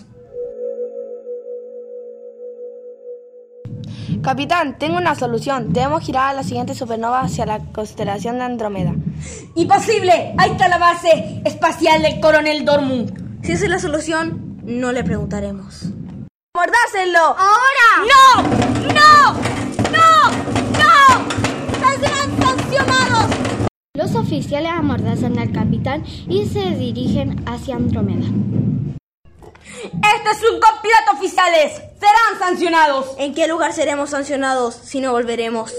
Capitán, tengo una solución. Debemos girar a la siguiente supernova hacia la constelación de Andrómeda. ¡Imposible! Ahí está la base espacial del coronel Dormund. Si esa es la solución, no le preguntaremos. ¡Mordácenlo! ¡Ahora! ¡No! ¡No! ¡No! ¡No! ¡Serán sancionados! Los oficiales amordazan al capitán y se dirigen hacia Andrómeda. ¡Esto es un complot, oficiales! ¡Serán sancionados! ¿En qué lugar seremos sancionados si no volveremos?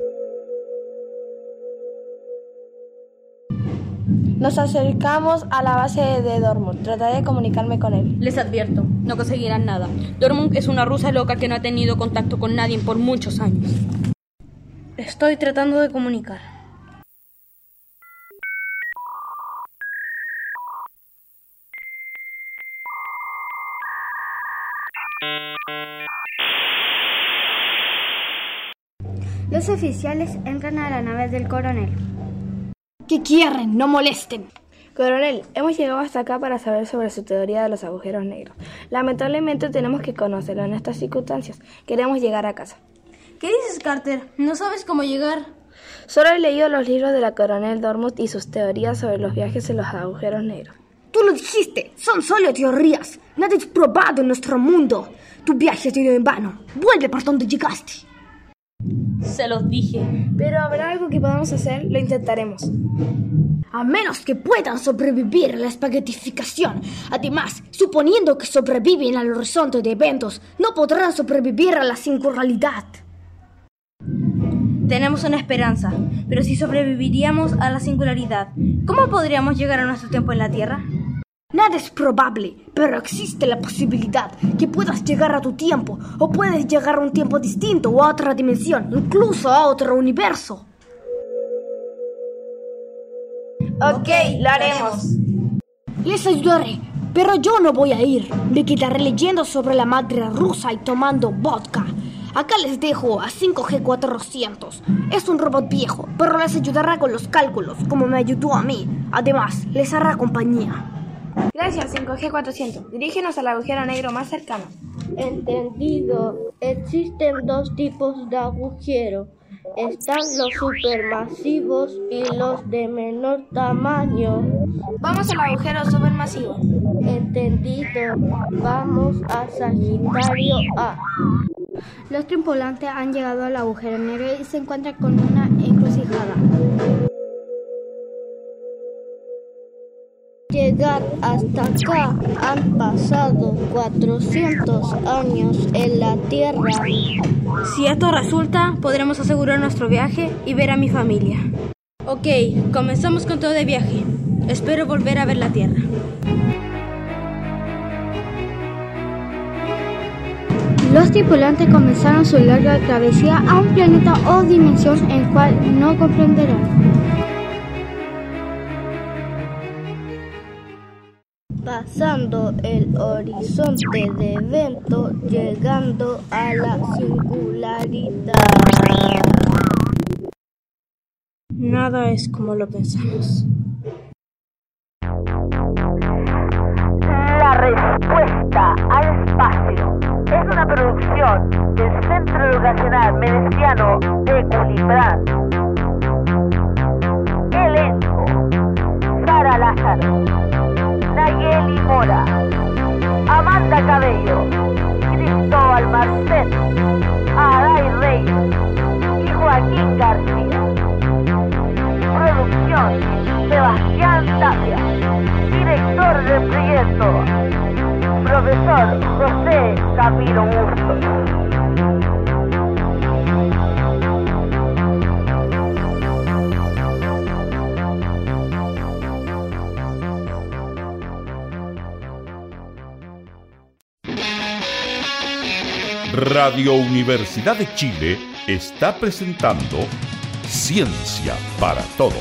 Nos acercamos a la base de Dormund. Trataré de comunicarme con él. Les advierto, no conseguirán nada. Dormund es una rusa loca que no ha tenido contacto con nadie por muchos años. Estoy tratando de comunicar. Los oficiales entran a la nave del coronel. ¿Qué quieren? No molesten. Coronel, hemos llegado hasta acá para saber sobre su teoría de los agujeros negros. Lamentablemente tenemos que conocerlo en estas circunstancias. Queremos llegar a casa. ¿Qué dices, Carter? ¿No sabes cómo llegar? Solo he leído los libros de la coronel Dormund y sus teorías sobre los viajes en los agujeros negros. Tú lo dijiste, son solo teorías. Nada es probado en nuestro mundo. Tu viaje ha sido en vano. Vuelve por donde llegaste. Se los dije. Pero habrá algo que podamos hacer, lo intentaremos. A menos que puedan sobrevivir a la espaguetificación. Además, suponiendo que sobreviven al horizonte de eventos, no podrán sobrevivir a la singularidad. Tenemos una esperanza, pero si sobreviviríamos a la singularidad, ¿cómo podríamos llegar a nuestro tiempo en la Tierra? Nada es probable, pero existe la posibilidad que puedas llegar a tu tiempo, o puedes llegar a un tiempo distinto o a otra dimensión, incluso a otro universo. Ok, lo haremos. Les ayudaré, pero yo no voy a ir. Me quedaré leyendo sobre la madre rusa y tomando vodka. Acá les dejo a cinco G cuatrocientos. Es un robot viejo, pero les ayudará con los cálculos, como me ayudó a mí. Además, les hará compañía. Gracias, cinco G cuatrocientos. Dirígenos al agujero negro más cercano. Entendido. Existen dos tipos de agujero. Están los supermasivos y los de menor tamaño. Vamos al agujero supermasivo. Entendido. Vamos a Sagitario A. Los tripulantes han llegado al agujero negro y se encuentran con una encrucijada. Llegar hasta acá han pasado cuatrocientos años en la Tierra. Si esto resulta, podremos asegurar nuestro viaje y ver a mi familia. Ok, comenzamos con todo de viaje. Espero volver a ver la Tierra. Los tripulantes comenzaron su larga travesía a un planeta o dimensión en el cual no comprenderán. Pasando el horizonte de evento, llegando a la singularidad. Nada es como lo pensamos. La respuesta al espacio es una producción del Centro Educacional Meneciano de Culibrán. Elenco: Sara Lázaro, Nayeli Mora, Amanda Cabello, Cristóbal Marcet, Aday Reyes y Joaquín García. Producción: Sebastián Tapia. Director del proyecto: Profesor José Camilo Bustos. Radio Universidad de Chile está presentando Ciencia para Todos.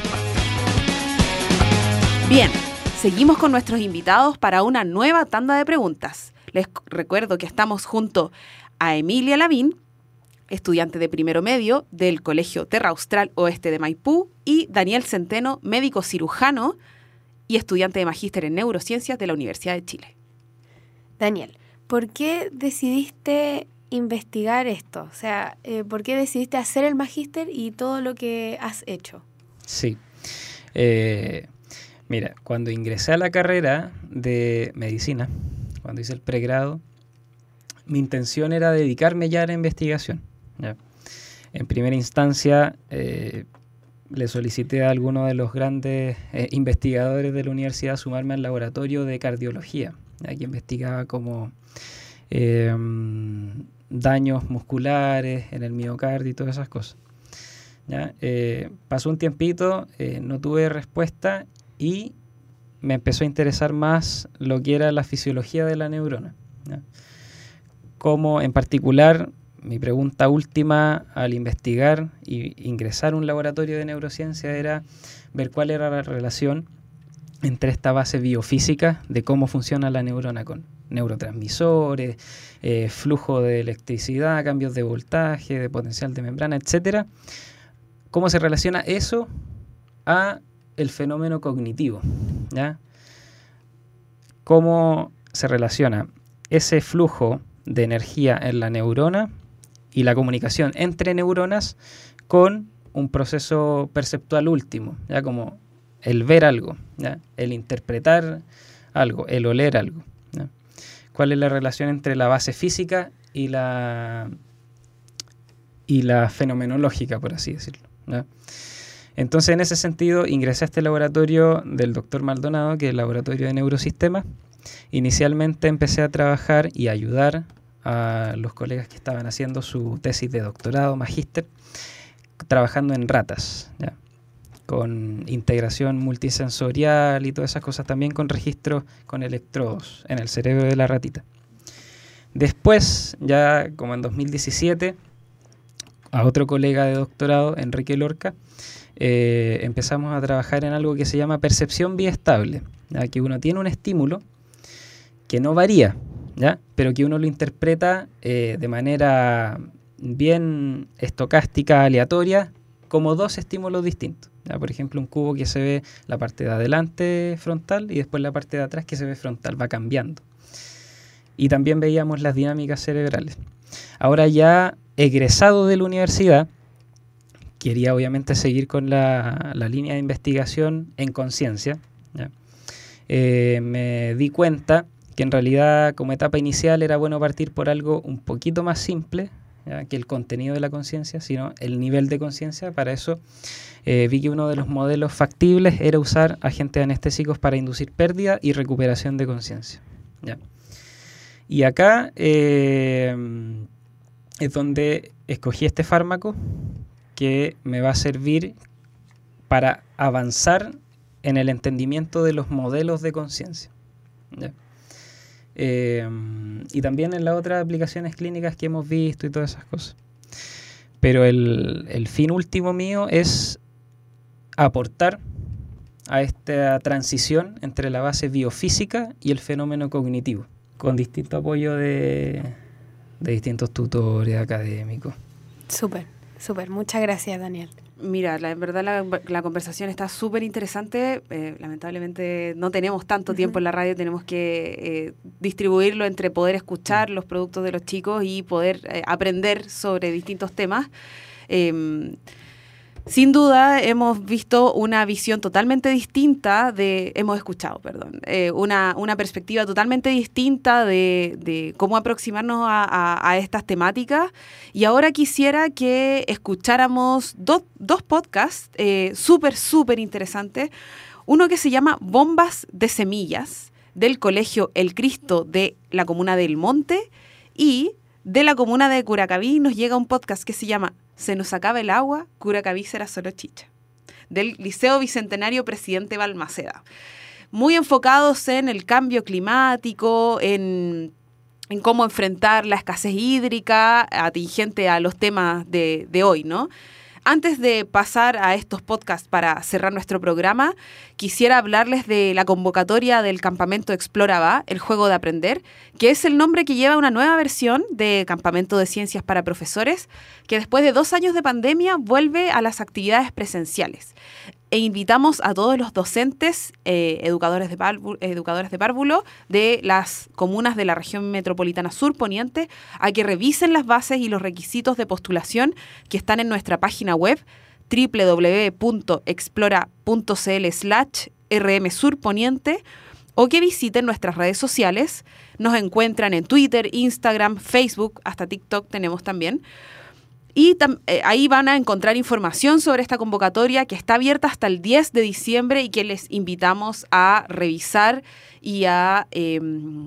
Bien, seguimos con nuestros invitados para una nueva tanda de preguntas. Les recuerdo que estamos junto a Emilia Lavín, estudiante de primero medio del Colegio Terra Austral Oeste de Maipú, y Daniel Centeno, médico cirujano y estudiante de magíster en neurociencias de la Universidad de Chile. Daniel, ¿por qué decidiste investigar esto? O sea, eh, ¿por qué decidiste hacer el magíster y todo lo que has hecho? Sí. Eh, mira, cuando ingresé a la carrera de medicina, cuando hice el pregrado, mi intención era dedicarme ya a la investigación, ¿ya? En primera instancia, eh, le solicité a alguno de los grandes eh, investigadores de la universidad sumarme al laboratorio de cardiología, ¿ya? Que investigaba como eh, daños musculares en el miocardio y todas esas cosas, ¿ya? Eh, pasó un tiempito, eh, no tuve respuesta y me empezó a interesar más lo que era la fisiología de la neurona, ¿ya? Como en particular, mi pregunta última al investigar e ingresar a un laboratorio de neurociencia era ver cuál era la relación entre esta base biofísica de cómo funciona la neurona con neurotransmisores, eh, flujo de electricidad, cambios de voltaje, de potencial de membrana, etcétera. ¿Cómo se relaciona eso a el fenómeno cognitivo, ¿ya? ¿Cómo se relaciona ese flujo de energía en la neurona y la comunicación entre neuronas con un proceso perceptual último, ya como el ver algo, ¿ya? El interpretar algo, el oler algo, ¿ya? ¿Cuál es la relación entre la base física y la y la fenomenológica, por así decirlo, ¿ya? Entonces, en ese sentido, ingresé a este laboratorio del doctor Maldonado, que es el laboratorio de neurosistemas. Inicialmente empecé a trabajar y ayudar a los colegas que estaban haciendo su tesis de doctorado, magíster, trabajando en ratas, ¿ya? Con integración multisensorial y todas esas cosas, también con registros con electrodos en el cerebro de la ratita. Después, ya como en dos mil diecisiete, a otro colega de doctorado, Enrique Lorca, eh, empezamos a trabajar en algo que se llama percepción biestable, ¿ya? Que uno tiene un estímulo que no varía, ¿ya? Pero que uno lo interpreta eh, de manera bien estocástica, aleatoria, como dos estímulos distintos, ¿ya? Por ejemplo, un cubo que se ve la parte de adelante frontal y después la parte de atrás que se ve frontal, va cambiando. Y también veíamos las dinámicas cerebrales. Ahora ya egresado de la universidad, quería obviamente seguir con la, la línea de investigación en conciencia, ¿ya? Eh, me di cuenta que en realidad como etapa inicial era bueno partir por algo un poquito más simple, ¿ya? Que el contenido de la conciencia, sino el nivel de conciencia. Para eso eh, vi que uno de los modelos factibles era usar agentes anestésicos para inducir pérdida y recuperación de conciencia, ¿ya? Y acá eh, es donde escogí este fármaco que me va a servir para avanzar en el entendimiento de los modelos de conciencia, ¿ya? Eh, y también en las otras aplicaciones clínicas que hemos visto y todas esas cosas. Pero el, el fin último mío es aportar a esta transición entre la base biofísica y el fenómeno cognitivo, con distinto apoyo de, de distintos tutores académicos. Súper, súper. Muchas gracias, Daniel. Mira, la, en verdad la, la conversación está súper interesante. Eh, lamentablemente no tenemos tanto uh-huh. tiempo en la radio, tenemos que eh, distribuirlo entre poder escuchar los productos de los chicos y poder eh, aprender sobre distintos temas. Eh, Sin duda hemos visto una visión totalmente distinta de, hemos escuchado, perdón, eh, una, una perspectiva totalmente distinta de, de cómo aproximarnos a, a, a estas temáticas. Y ahora quisiera que escucháramos do, dos podcasts eh, súper, súper interesantes. Uno que se llama Bombas de Semillas, del Colegio El Cristo de la comuna del Monte, y de la comuna de Curacaví nos llega un podcast que se llama Se nos acaba el agua, Curacaví será solo chicha, del Liceo Bicentenario Presidente Balmaceda. Muy enfocados en el cambio climático, en, en cómo enfrentar la escasez hídrica atingente a los temas de, de hoy, ¿no? Antes de pasar a estos podcasts para cerrar nuestro programa, quisiera hablarles de la convocatoria del Campamento Explora Va, el juego de aprender, que es el nombre que lleva una nueva versión de Campamento de Ciencias para Profesores, que después de dos años de pandemia vuelve a las actividades presenciales. E invitamos a todos los docentes, eh, educadores, de párvulo, educadores de párvulo de las comunas de la región metropolitana sur poniente a que revisen las bases y los requisitos de postulación que están en nuestra página web doble u doble u doble u punto explora punto c l slash r m sur poniente o que visiten nuestras redes sociales. Nos encuentran en Twitter, Instagram, Facebook, hasta TikTok tenemos también. Y tam, eh, ahí van a encontrar información sobre esta convocatoria que está abierta hasta el diez de diciembre y que les invitamos a revisar y a, eh,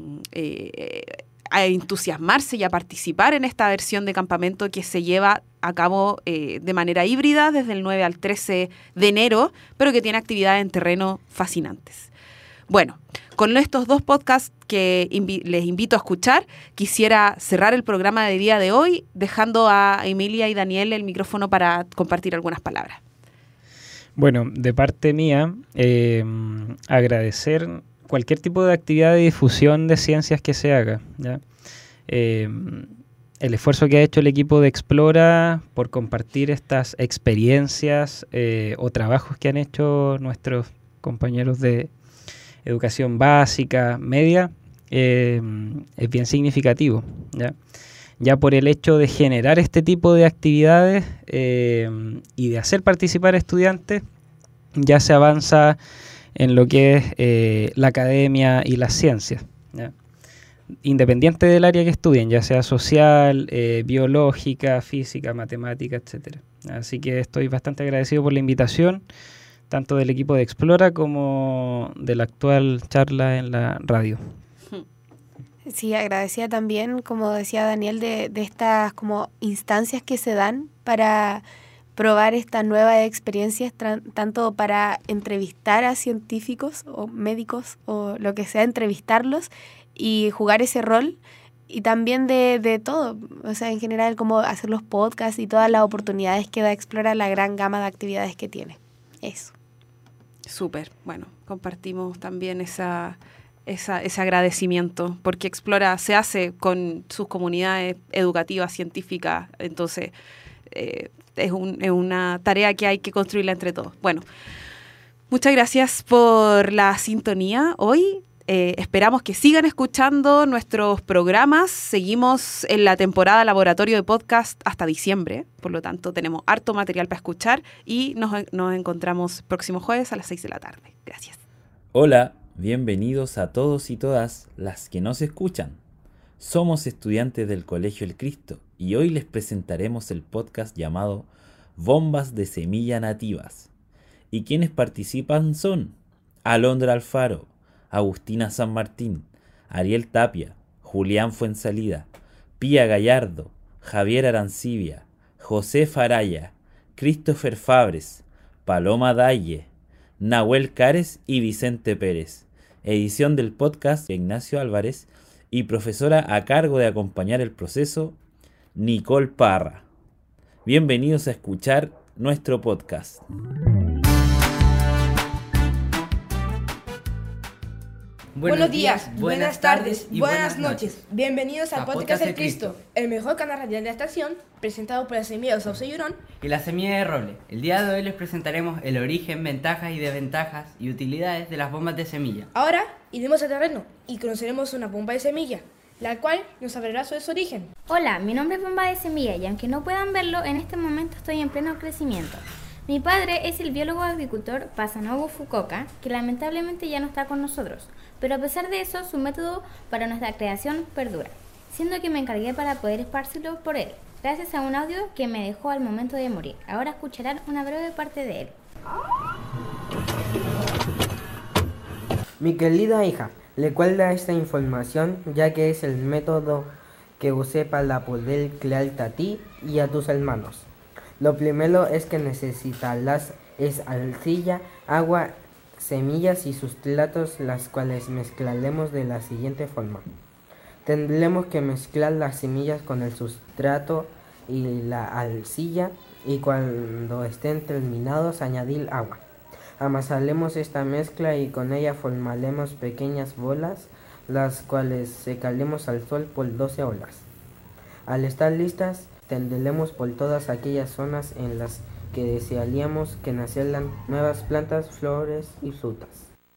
eh, a entusiasmarse y a participar en esta versión de campamento que se lleva a cabo eh, de manera híbrida desde el nueve al trece de enero, pero que tiene actividades en terreno fascinantes. Bueno, con estos dos podcasts que invi- les invito a escuchar, quisiera cerrar el programa de día de hoy dejando a Emilia y Daniel el micrófono para compartir algunas palabras. Bueno, de parte mía, eh, agradecer cualquier tipo de actividad de difusión de ciencias que se haga, ¿ya? Eh, el esfuerzo que ha hecho el equipo de Explora por compartir estas experiencias eh, o trabajos que han hecho nuestros compañeros de educación básica, media, eh, es bien significativo, ¿ya? Ya por el hecho de generar este tipo de actividades eh, y de hacer participar a estudiantes, ya se avanza en lo que es eh, la academia y las ciencias, ¿ya? Independiente del área que estudien, ya sea social, eh, biológica, física, matemática, etcétera. Así que estoy bastante agradecido por la invitación, tanto del equipo de Explora como de la actual charla en la radio. Sí, agradecida también, como decía Daniel, de, de estas como instancias que se dan para probar estas nuevas experiencias, tra- tanto para entrevistar a científicos o médicos o lo que sea, entrevistarlos y jugar ese rol, y también de, de todo, o sea, en general como hacer los podcasts y todas las oportunidades que da Explora, la gran gama de actividades que tiene. Eso. Súper, bueno, compartimos también esa, esa, ese agradecimiento, porque Explora se hace con sus comunidades educativas, científicas, entonces eh, es, un, es una tarea que hay que construirla entre todos. Bueno, muchas gracias por la sintonía hoy. Eh, esperamos que sigan escuchando nuestros programas. Seguimos en la temporada Laboratorio de Podcast hasta diciembre. Por lo tanto, tenemos harto material para escuchar y nos, nos encontramos próximo jueves a las seis de la tarde. Gracias. Hola, bienvenidos a todos y todas las que nos escuchan. Somos estudiantes del Colegio El Cristo y hoy les presentaremos el podcast llamado Bombas de Semilla Nativas. Y quienes participan son Alondra Alfaro, Agustina San Martín, Ariel Tapia, Julián Fuensalida, Pía Gallardo, Javier Arancibia, José Faraya, Christopher Fabres, Paloma Dalle, Nahuel Cares y Vicente Pérez. Edición del podcast de Ignacio Álvarez y profesora a cargo de acompañar el proceso, Nicole Parra. Bienvenidos a escuchar nuestro podcast. Buenos días, buenas tardes y buenas noches. Bienvenidos al Podcast del Cristo, el mejor canal radial de la estación, presentado por la semilla de Sauce Llorón y la semilla de roble. El día de hoy les presentaremos el origen, ventajas y desventajas y utilidades de las bombas de semilla. Ahora iremos al terreno y conoceremos una bomba de semilla, la cual nos hablará sobre su origen. Hola, mi nombre es Bomba de Semilla y aunque no puedan verlo, en este momento estoy en pleno crecimiento. Mi padre es el biólogo agricultor Pasanobu Fukuoka, que lamentablemente ya no está con nosotros, pero a pesar de eso, su método para nuestra creación perdura, siendo que me encargué para poder esparcirlo por él, gracias a un audio que me dejó al momento de morir. Ahora escucharán una breve parte de él. Mi querida hija, le cuelga esta información ya que es el método que usé para poder crearte a ti y a tus hermanos. Lo primero es que necesitarás es arcilla, agua, semillas y sustratos, las cuales mezclaremos de la siguiente forma. Tendremos que mezclar las semillas con el sustrato y la arcilla y cuando estén terminados añadir agua. Amasaremos esta mezcla y con ella formaremos pequeñas bolas, las cuales secaremos al sol por doce horas. Al estar listas, tenderemos por todas aquellas zonas en las que desearíamos que nacieran nuevas plantas, flores y frutas.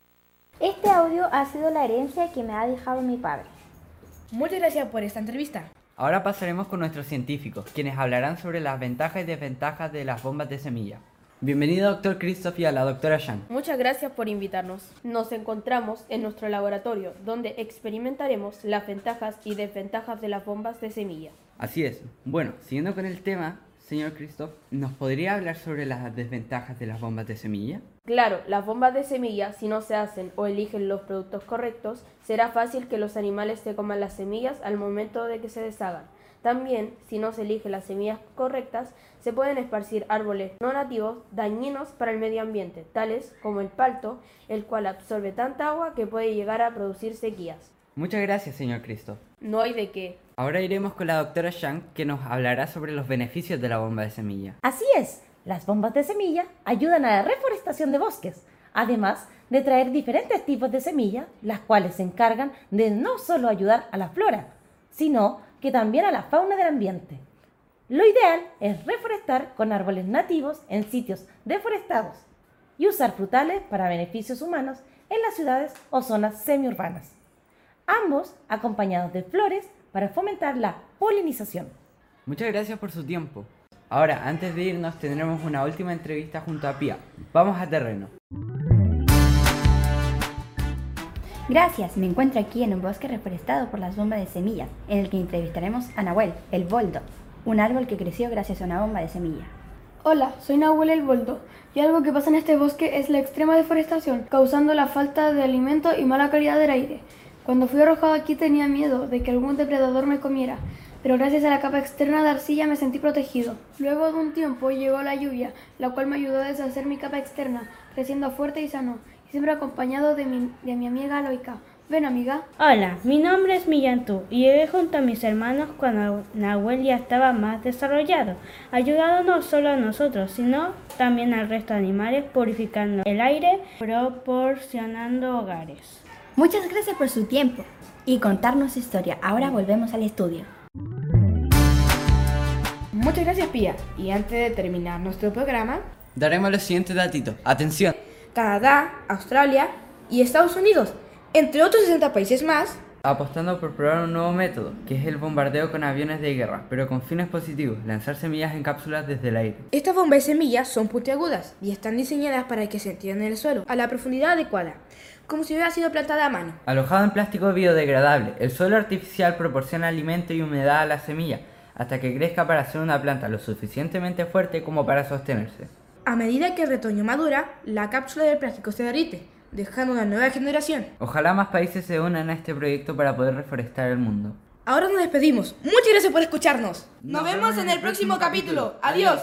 Este audio ha sido la herencia que me ha dejado mi padre. Muchas gracias por esta entrevista. Ahora pasaremos con nuestros científicos, quienes hablarán sobre las ventajas y desventajas de las bombas de semilla. Bienvenido, doctor Christoph, y a la doctora Shang. Muchas gracias por invitarnos. Nos encontramos en nuestro laboratorio, donde experimentaremos las ventajas y desventajas de las bombas de semilla. Así es. Bueno, siguiendo con el tema, señor Christoph, ¿nos podría hablar sobre las desventajas de las bombas de semilla? Claro, las bombas de semilla, si no se hacen o eligen los productos correctos, será fácil que los animales se coman las semillas al momento de que se deshagan. También, si no se eligen las semillas correctas, se pueden esparcir árboles no nativos dañinos para el medio ambiente, tales como el palto, el cual absorbe tanta agua que puede llegar a producir sequías. Muchas gracias, señor Christoph. No hay de qué. Ahora iremos con la doctora Shang, que nos hablará sobre los beneficios de la bomba de semilla. Así es, las bombas de semilla ayudan a la reforestación de bosques, además de traer diferentes tipos de semillas, las cuales se encargan de no solo ayudar a la flora, sino que también a la fauna del ambiente. Lo ideal es reforestar con árboles nativos en sitios deforestados y usar frutales para beneficios humanos en las ciudades o zonas semiurbanas, ambos acompañados de flores para fomentar la polinización. Muchas gracias por su tiempo. Ahora, antes de irnos, tendremos una última entrevista junto a Pia. Vamos a terreno. Gracias, me encuentro aquí en un bosque reforestado por las bombas de semilla, en el que entrevistaremos a Nahuel, el boldo, un árbol que creció gracias a una bomba de semilla. Hola, soy Nahuel el boldo, y algo que pasa en este bosque es la extrema deforestación, causando la falta de alimento y mala calidad del aire. Cuando fui arrojado aquí tenía miedo de que algún depredador me comiera, pero gracias a la capa externa de arcilla me sentí protegido. Luego de un tiempo llegó la lluvia, la cual me ayudó a deshacer mi capa externa, creciendo fuerte y sano, y siempre acompañado de mi, de mi amiga Aloika. Ven, amiga. Hola, mi nombre es Millantú y llegué junto a mis hermanos cuando Nahuel ya estaba más desarrollado, ayudando no solo a nosotros, sino también al resto de animales, purificando el aire, proporcionando hogares. Muchas gracias por su tiempo y contarnos su historia. Ahora volvemos al estudio. Muchas gracias, Pia. Y antes de terminar nuestro programa, daremos los siguientes datitos. ¡Atención! Canadá, Australia y Estados Unidos, entre otros sesenta países más, apostando por probar un nuevo método, que es el bombardeo con aviones de guerra, pero con fines positivos, lanzar semillas en cápsulas desde el aire. Estas bombas de semillas son puntiagudas y están diseñadas para que se entiendan en el suelo a la profundidad adecuada, como si hubiera sido plantada a mano. Alojado en plástico biodegradable, el suelo artificial proporciona alimento y humedad a la semilla, hasta que crezca para ser una planta lo suficientemente fuerte como para sostenerse. A medida que el retoño madura, la cápsula del plástico se derrite, dejando una nueva generación. Ojalá más países se unan a este proyecto para poder reforestar el mundo. Ahora nos despedimos. Muchas gracias por escucharnos. Nos, nos vemos, vemos en el próximo capítulo. capítulo. Adiós.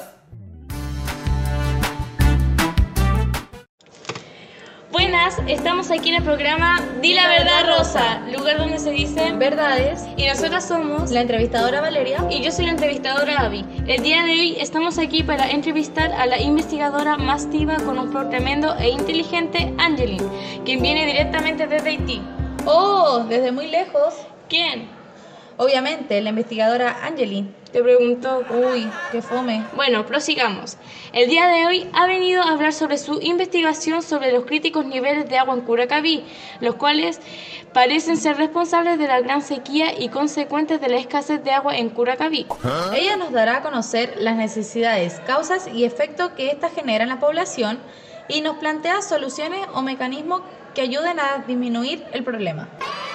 Buenas, estamos aquí en el programa Di la Verdad Rosa, lugar donde se dicen verdades. Y nosotras somos la entrevistadora Valeria y yo soy la entrevistadora Abby. El día de hoy estamos aquí para entrevistar a la investigadora más diva con un flow tremendo e inteligente, Angeline, quien viene directamente desde Haití. Oh, desde muy lejos. ¿Quién? Obviamente, la investigadora Angeline. Te preguntó. Uy, qué fome. Bueno, prosigamos. El día de hoy ha venido a hablar sobre su investigación sobre los críticos niveles de agua en Curacaví, los cuales parecen ser responsables de la gran sequía y consecuentes de la escasez de agua en Curacaví. ¿Ah? Ella nos dará a conocer las necesidades, causas y efectos que éstas generan en la población y nos plantea soluciones o mecanismos que ayuden a disminuir el problema.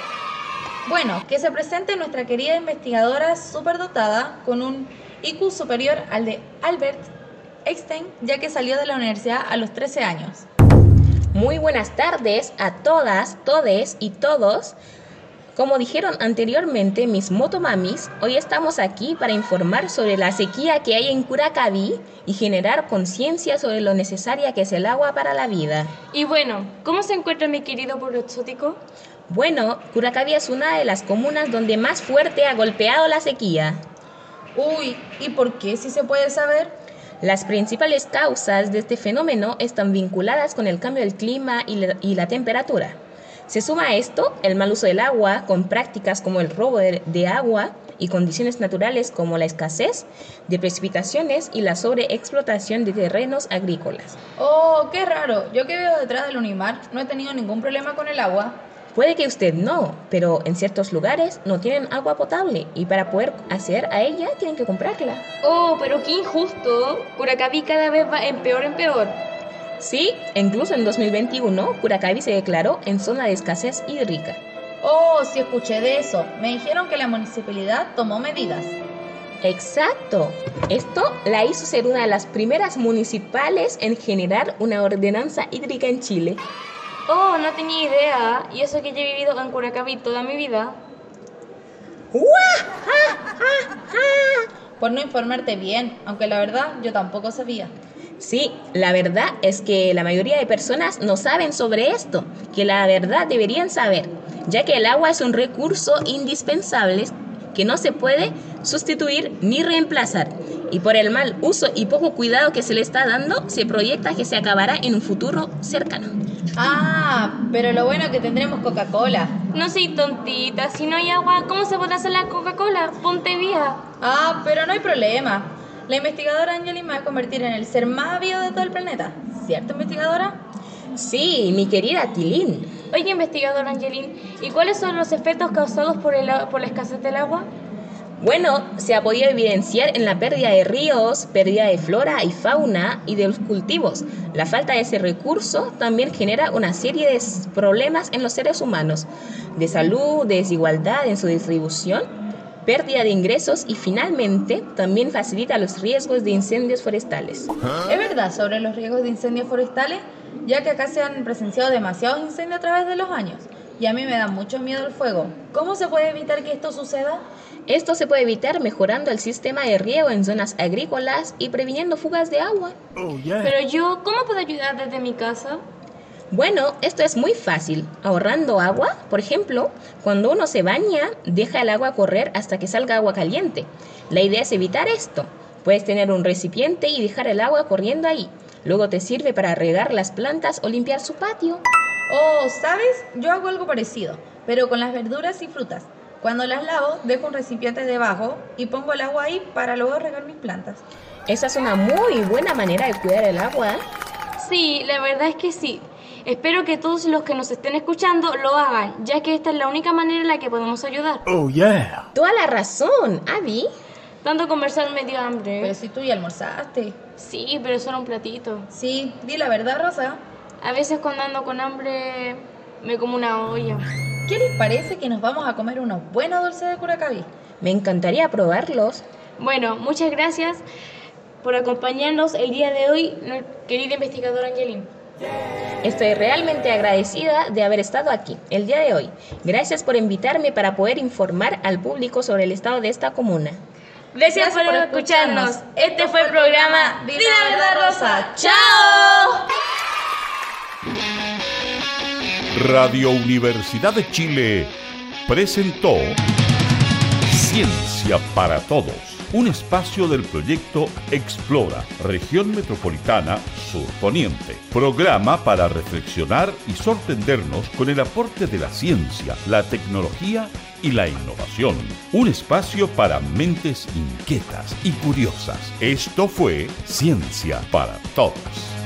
Bueno, que se presente nuestra querida investigadora superdotada con un I Q superior al de Albert Einstein, ya que salió de la universidad a los trece años. Muy buenas tardes a todas, todes y todos. Como dijeron anteriormente mis motomamis, hoy estamos aquí para informar sobre la sequía que hay en Curacaví y generar conciencia sobre lo necesaria que es el agua para la vida. Y bueno, ¿cómo se encuentra mi querido pueblo exótico? Bueno, Curacaví es una de las comunas donde más fuerte ha golpeado la sequía. Uy, ¿y por qué, si se puede saber? Las principales causas de este fenómeno están vinculadas con el cambio del clima y la, y la temperatura. Se suma a esto el mal uso del agua, con prácticas como el robo de, de agua y condiciones naturales como la escasez de precipitaciones y la sobreexplotación de terrenos agrícolas. Oh, qué raro. Yo que vivo detrás del Unimar no he tenido ningún problema con el agua. Puede que usted no, pero en ciertos lugares no tienen agua potable y para poder acceder a ella tienen que comprarla. Oh, pero qué injusto. Curacaví cada vez va en peor en peor. Sí, incluso en dos mil veintiuno, Curacaví se declaró en zona de escasez hídrica. Oh, sí escuché de eso. Me dijeron que la municipalidad tomó medidas. Exacto. Esto la hizo ser una de las primeras municipales en generar una ordenanza hídrica en Chile. Oh, no tenía idea. Y eso que yo he vivido en Curacaví toda mi vida. Por no informarte bien, aunque la verdad yo tampoco sabía. Sí, la verdad es que la mayoría de personas no saben sobre esto, que la verdad deberían saber, ya que el agua es un recurso indispensable que no se puede sustituir ni reemplazar, y por el mal uso y poco cuidado que se le está dando, se proyecta que se acabará en un futuro cercano. Ah, pero lo bueno es que tendremos Coca-Cola. No soy tontita, si no hay agua, ¿cómo se puede hacer la Coca-Cola? Ponte vía. Ah, pero no hay problema. La investigadora Angeline me va a convertir en el ser más ávido de todo el planeta. ¿Cierto, investigadora? Sí, mi querida Tilín. Oye, investigadora Angeline, ¿y cuáles son los efectos causados por, el, por la escasez del agua? Bueno, se ha podido evidenciar en la pérdida de ríos, pérdida de flora y fauna y de los cultivos. La falta de ese recurso también genera una serie de problemas en los seres humanos, de salud, de desigualdad en su distribución, pérdida de ingresos y finalmente también facilita los riesgos de incendios forestales. ¿Es verdad sobre los riesgos de incendios forestales? Ya que acá se han presenciado demasiados incendios a través de los años y a mí me da mucho miedo el fuego. ¿Cómo se puede evitar que esto suceda? Esto se puede evitar mejorando el sistema de riego en zonas agrícolas y previniendo fugas de agua. Oh, yeah. Pero yo, ¿cómo puedo ayudar desde mi casa? Bueno, esto es muy fácil, ahorrando agua. Por ejemplo, cuando uno se baña, deja el agua correr hasta que salga agua caliente. La idea es evitar esto. Puedes tener un recipiente y dejar el agua corriendo ahí. Luego te sirve para regar las plantas o limpiar su patio. Oh, ¿sabes? Yo hago algo parecido, pero con las verduras y frutas. Cuando las lavo, dejo un recipiente debajo y pongo el agua ahí para luego regar mis plantas. Esa es una muy buena manera de cuidar el agua. Sí, la verdad es que sí. Espero que todos los que nos estén escuchando lo hagan, ya que esta es la única manera en la que podemos ayudar. Oh, yeah. Toda la razón, Abby. Tanto conversar me dio hambre. Pero si tú ya almorzaste. Sí, pero solo un platito. Sí, di la verdad, Rosa. A veces cuando ando con hambre me como una olla. ¿Qué les parece que nos vamos a comer unos buenos dulces de Curacaví? Me encantaría probarlos. Bueno, muchas gracias por acompañarnos el día de hoy, querida investigadora Angeline. Estoy realmente agradecida de haber estado aquí el día de hoy. Gracias por invitarme para poder informar al público sobre el estado de esta comuna. Gracias, Gracias por, por escucharnos. escucharnos. Este fue el programa Di la Verdad Rosa. ¡Chao! Radio Universidad de Chile presentó Ciencia para Todos. un espacio del proyecto Explora, Región Metropolitana Sur Poniente. Programa para reflexionar y sorprendernos con el aporte de la ciencia, la tecnología y la innovación. Un espacio para mentes inquietas y curiosas. Esto fue Ciencia para Todos.